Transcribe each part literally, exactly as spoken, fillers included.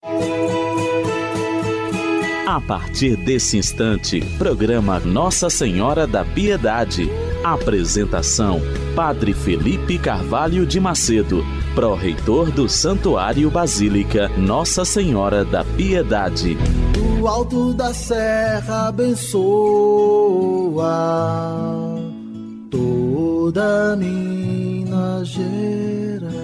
A partir desse instante, programa Nossa Senhora da Piedade. Apresentação: Padre Felipe Carvalho de Macedo, pró-reitor do Santuário Basílica Nossa Senhora da Piedade. Do alto da serra abençoa toda Minas Gerais.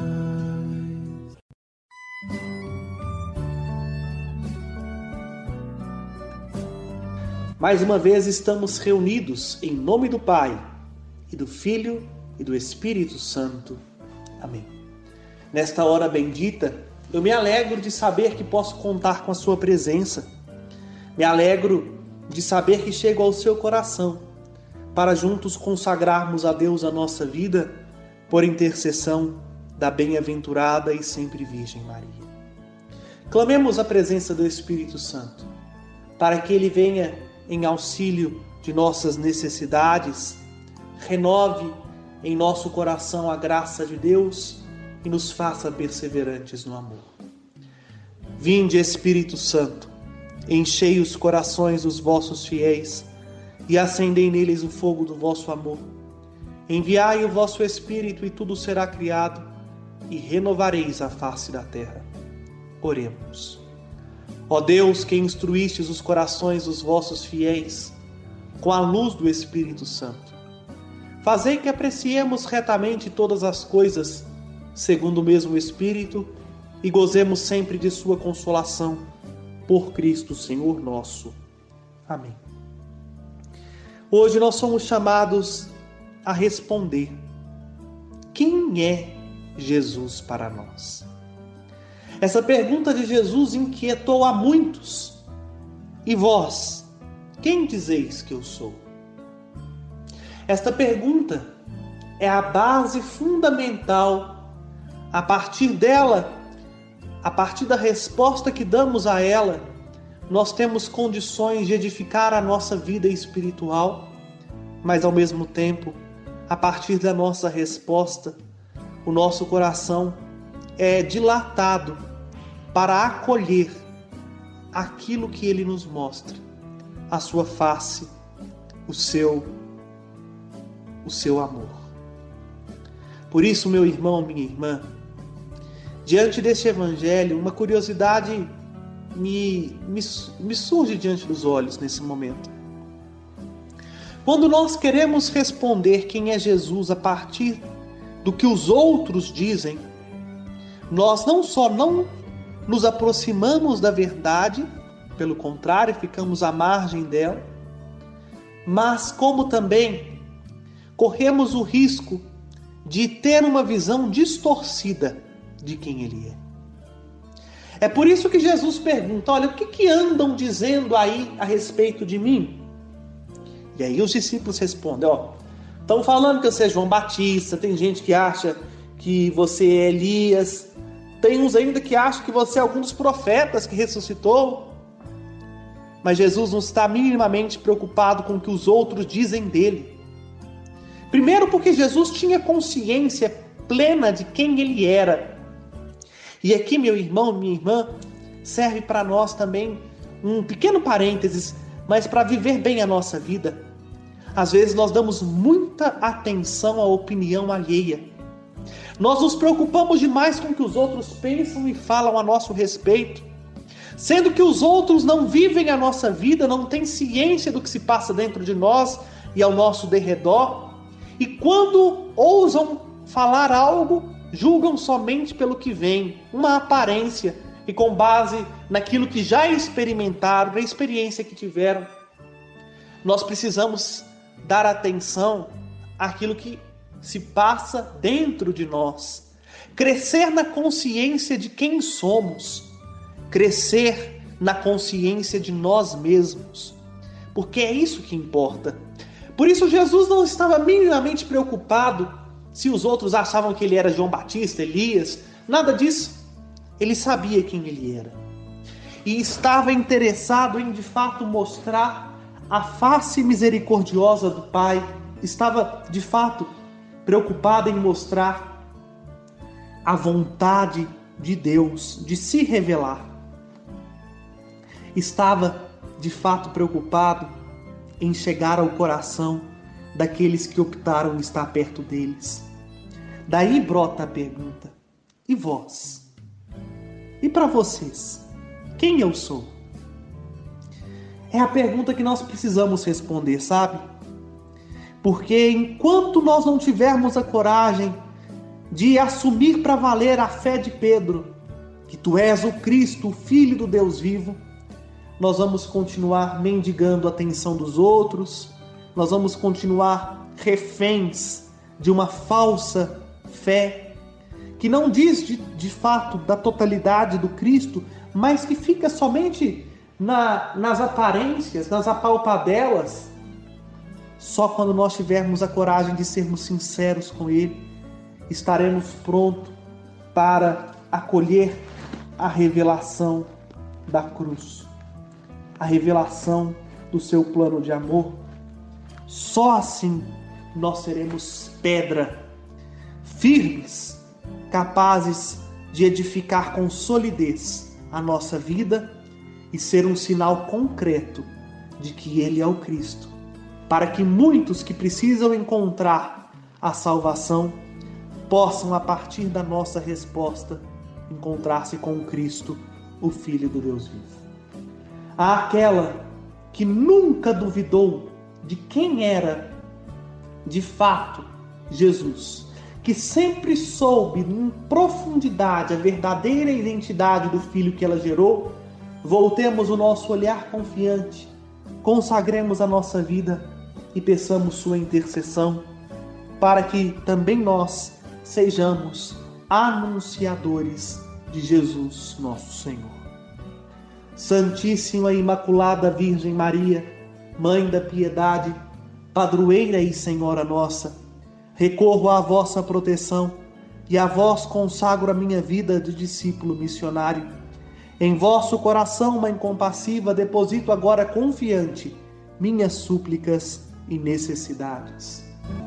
Mais uma vez estamos reunidos em nome do Pai, e do Filho e do Espírito Santo. Amém. Nesta hora bendita, eu me alegro de saber que posso contar com a sua presença. Me alegro de saber que chego ao seu coração, para juntos consagrarmos a Deus a nossa vida, por intercessão da bem-aventurada e sempre Virgem Maria. Clamemos a presença do Espírito Santo, para que Ele venha em auxílio de nossas necessidades, renove em nosso coração a graça de Deus e nos faça perseverantes no amor. Vinde, Espírito Santo, enchei os corações dos vossos fiéis e acendei neles o fogo do vosso amor. Enviai o vosso Espírito e tudo será criado e renovareis a face da terra. Oremos. Ó Deus, que instruístes os corações dos vossos fiéis com a luz do Espírito Santo, fazei que apreciemos retamente todas as coisas segundo o mesmo Espírito e gozemos sempre de sua consolação, por Cristo Senhor nosso. Amém. Hoje nós somos chamados a responder: quem é Jesus para nós? Essa pergunta de Jesus inquietou a muitos. E vós, quem dizeis que eu sou? Esta pergunta é a base fundamental. A partir dela, a partir da resposta que damos a ela, nós temos condições de edificar a nossa vida espiritual, mas ao mesmo tempo, a partir da nossa resposta, o nosso coração é dilatado para acolher aquilo que Ele nos mostra, a sua face, o seu, o seu amor. Por isso, meu irmão, minha irmã, diante deste Evangelho, uma curiosidade me, me, me surge diante dos olhos nesse momento. Quando nós queremos responder quem é Jesus a partir do que os outros dizem, nós não só não nos aproximamos da verdade, pelo contrário, ficamos à margem dela, mas como também corremos o risco de ter uma visão distorcida de quem Ele é. É por isso que Jesus pergunta: olha, o que, que andam dizendo aí a respeito de mim? E aí os discípulos respondem: ó, estão falando que você é João Batista, tem gente que acha que você é Elias, tem uns ainda que acham que você é algum dos profetas que ressuscitou. Mas Jesus não está minimamente preocupado com o que os outros dizem dele. Primeiro porque Jesus tinha consciência plena de quem Ele era. E aqui, meu irmão, minha irmã, serve para nós também um pequeno parênteses, mas para viver bem a nossa vida. Às vezes nós damos muita atenção à opinião alheia. Nós nos preocupamos demais com o que os outros pensam e falam a nosso respeito, sendo que os outros não vivem a nossa vida, não têm ciência do que se passa dentro de nós e ao nosso derredor, e quando ousam falar algo, julgam somente pelo que vem, uma aparência, e com base naquilo que já experimentaram, na experiência que tiveram. Nós precisamos dar atenção àquilo que se passa dentro de nós, crescer na consciência de quem somos, crescer na consciência de nós mesmos, porque é isso que importa. Por isso Jesus não estava minimamente preocupado se os outros achavam que ele era João Batista, Elias, nada disso. Ele sabia quem ele era e estava interessado em de fato mostrar a face misericordiosa do Pai, estava de fato preocupado em mostrar a vontade de Deus de se revelar. estava de fato preocupado em chegar ao coração daqueles que optaram estar perto deles. Daí brota a pergunta: e vós? E para vocês? Quem eu sou? É a pergunta que nós precisamos responder, sabe? Porque enquanto nós não tivermos a coragem de assumir para valer a fé de Pedro, que tu és o Cristo, o Filho do Deus vivo, nós vamos continuar mendigando a atenção dos outros, nós vamos continuar reféns de uma falsa fé, que não diz de, de fato da totalidade do Cristo, mas que fica somente na, nas aparências, nas apalpadelas. Só quando nós tivermos a coragem de sermos sinceros com Ele, estaremos prontos para acolher a revelação da cruz, a revelação do seu plano de amor. Só assim nós seremos pedra, firmes, capazes de edificar com solidez a nossa vida e ser um sinal concreto de que Ele é o Cristo, para que muitos que precisam encontrar a salvação possam, a partir da nossa resposta, encontrar-se com Cristo, o Filho do Deus vivo. Àquela que nunca duvidou de quem era, de fato, Jesus, que sempre soube em profundidade a verdadeira identidade do Filho que ela gerou, voltemos o nosso olhar confiante, consagremos a nossa vida e peçamos sua intercessão, para que também nós sejamos anunciadores de Jesus, nosso Senhor. Santíssima e Imaculada Virgem Maria, Mãe da Piedade, Padroeira e Senhora nossa, recorro à vossa proteção e a vós consagro a minha vida de discípulo missionário. Em vosso coração, Mãe compassiva, deposito agora confiante minhas súplicas e necessidades.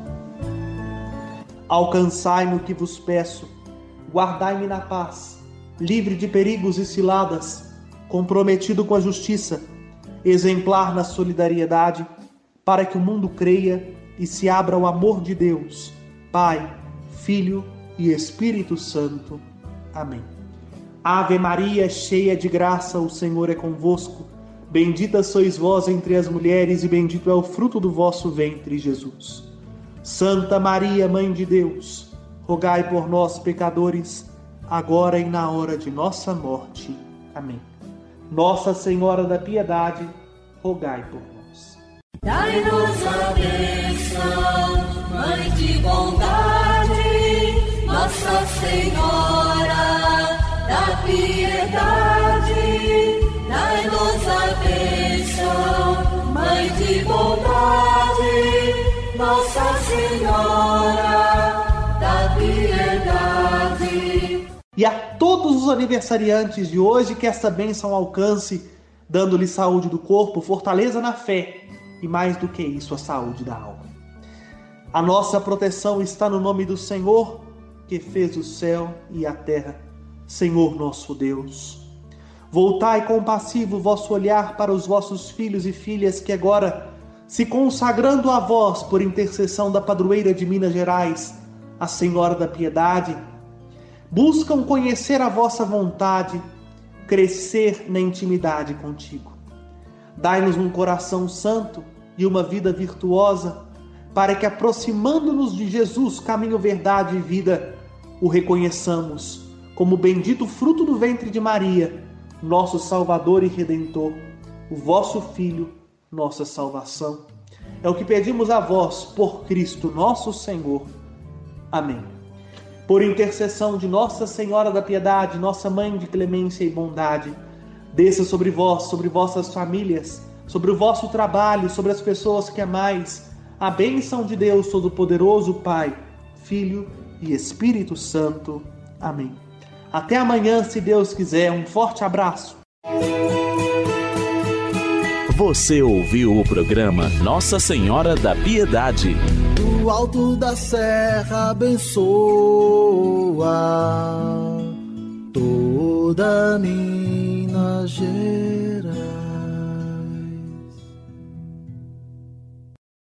Alcançai-me o que vos peço, guardai-me na paz, livre de perigos e ciladas, comprometido com a justiça, exemplar na solidariedade, para que o mundo creia e se abra ao amor de Deus, Pai, Filho e Espírito Santo. Amém. Ave Maria, cheia de graça, o Senhor é convosco. Bendita sois vós entre as mulheres e bendito é o fruto do vosso ventre, Jesus. Santa Maria, Mãe de Deus, rogai por nós, pecadores, agora e na hora de nossa morte. Amém. Nossa Senhora da Piedade, rogai por nós. Dai-nos a bênção, Mãe de bondade, Nossa Senhora da Piedade. Dai-nos a bênção, Mãe de bondade, Nossa Senhora da Piedade. E a todos os aniversariantes de hoje, que esta bênção alcance, dando-lhe saúde do corpo, fortaleza na fé e, mais do que isso, a saúde da alma. A nossa proteção está no nome do Senhor, que fez o céu e a terra. Senhor nosso Deus, voltai compassivo o vosso olhar para os vossos filhos e filhas que agora, se consagrando a vós por intercessão da padroeira de Minas Gerais, a Senhora da Piedade, buscam conhecer a vossa vontade, crescer na intimidade contigo. Dai-nos um coração santo e uma vida virtuosa, para que, aproximando-nos de Jesus, caminho, verdade e vida, o reconheçamos como bendito fruto do ventre de Maria, nosso Salvador e Redentor, o vosso Filho, nossa salvação. É o que pedimos a vós, por Cristo nosso Senhor. Amém. Por intercessão de Nossa Senhora da Piedade, nossa Mãe de clemência e bondade, desça sobre vós, sobre vossas famílias, sobre o vosso trabalho, sobre as pessoas que amais, a bênção de Deus Todo-Poderoso, Pai, Filho e Espírito Santo. Amém. Até amanhã, se Deus quiser. Um forte abraço. Você ouviu o programa Nossa Senhora da Piedade. Do alto da serra abençoa toda Minas Gerais.